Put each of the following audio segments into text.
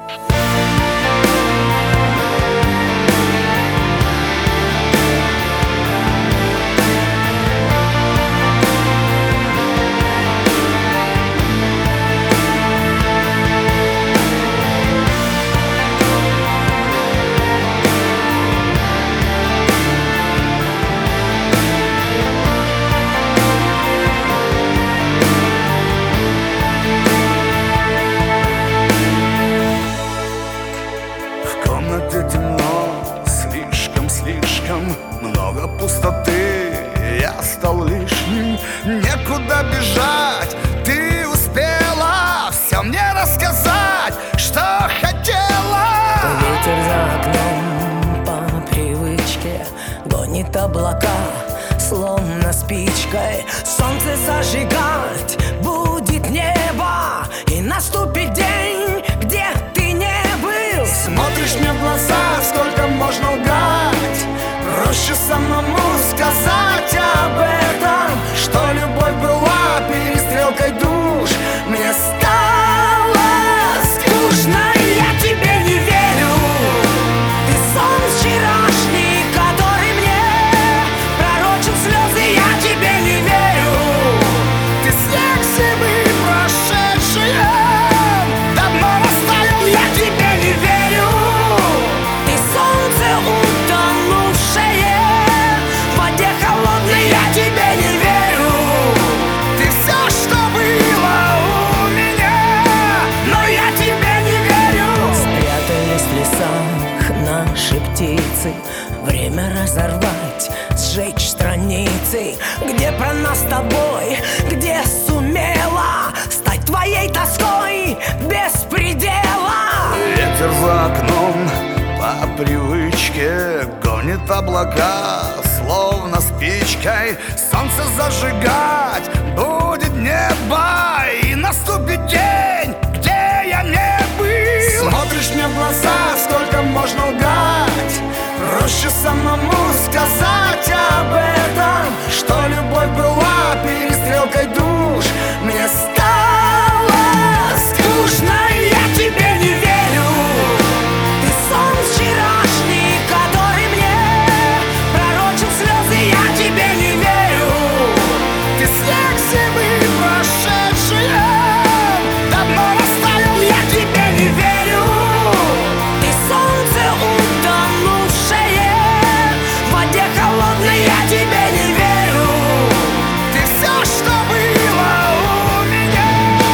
Много пустоты, я стал лишним. Некуда бежать, ты успела все мне рассказать, что хотела. Ветер за окном по привычке гонит облака, словно спичкой. Солнце зажигать будет небо, и наступит день, где ты не был. Смотришь мне в глаза, сколько можно лгать. Проще самому сказать об этом, что любовь была перестрелкой душ. Мне стало скучно, и я тебе не верю. Ты сон вчерашний, который мне пророчил слезы, я тебе не верю. Ты снег зимы прошедшие, давно растаял, я тебе не верю. Ты солнце утонувшее в воде холодной, я тебе не верю. Ты все, что было у меня, но я тебе не верю. Спрятались в лесах наши птицы, время разорвать, сжечь страницы, где про нас с тобой, где сумела стать твоей тоской без предела. Ветер за окном по привычке гонит облака, словно спичкой. Солнце зажигать будет небо, и наступит день, где я не был. Смотришь мне в глаза, сколько можно лгать. Проще самому сказать об этом, что любовь была перестрелкой душ. Мне стало скучно, и я тебе не верю. Ты сон вчерашний, который мне пророчил слезы, я тебе не верю. Ты снег зимы прошедшие, давно растаял, я тебе не верю. Ты солнце утонувшее в воде холодной, я тебе не верю. Ты все, что было у меня.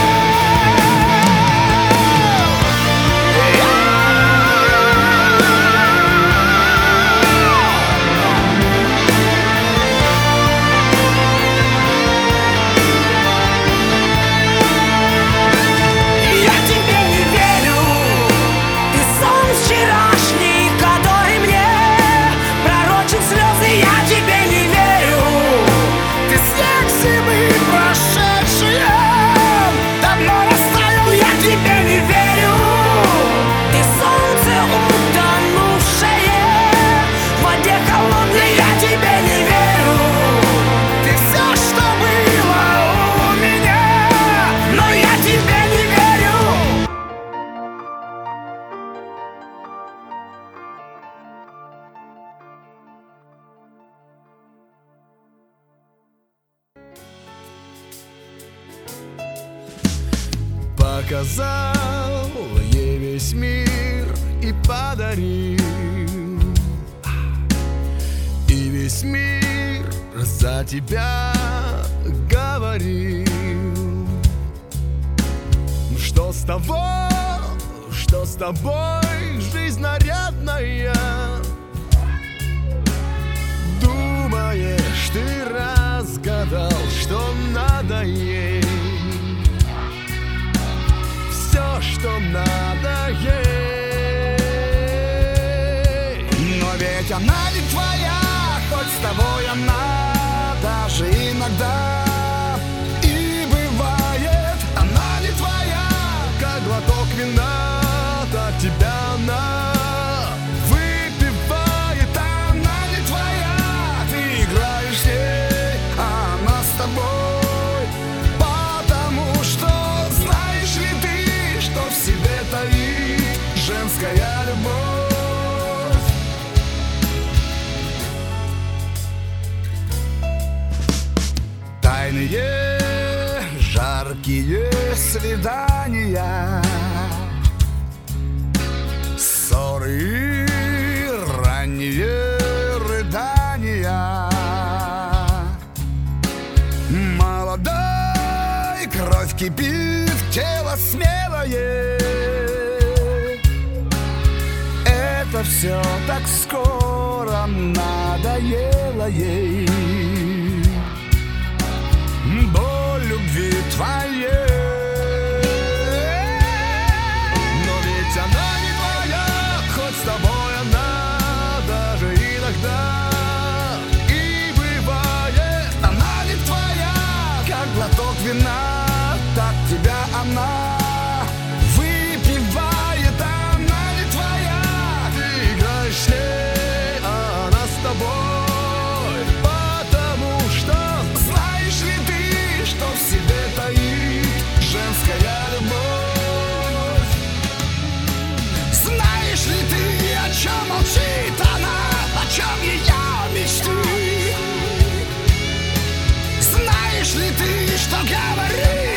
Я тебе не верю. Ты сон вчерашний, который мне пророчил слезы, я тебе не верю. Ты снег зимы прошедшие, давно растаял, я тебе не верю. Ты солнце утонувшее в воде холодной, я тебе не верю. Ты все, что было у меня, но я тебе не верю. Показал ей весь мир и подарил, и весь мир за тебя говорил. Что с того, что с тобой жизнь нарядная? Думаешь, ты разгадал, что надо ей? Все, что надо ей. Но ведь она не твоя, хоть с тобой она даже иногда и бывает. Она не твоя, как глоток вина, так тебя она выпивает. Она не твоя, ты играешь с ней, а она с тобой. Потому что знаешь ли ты, что в себе таит Ранние жаркие свидания, ссоры, ранние рыдания. Молодой, кровь кипит, тело смелое. Это все так скоро надоело ей. Боль любви твоей. Но ведь она не твоя, хоть с тобой она даже иногда и бывает. Она не твоя, как глоток вина, так тебя она выпивает. Она не твоя, ты играешь с ней, а она с тобой, потому что знаешь ли ты, что в себе таит женская любовь? Знаешь ли ты, о чем молчит она, о чем ее мечты? Знаешь ли ты, что говорит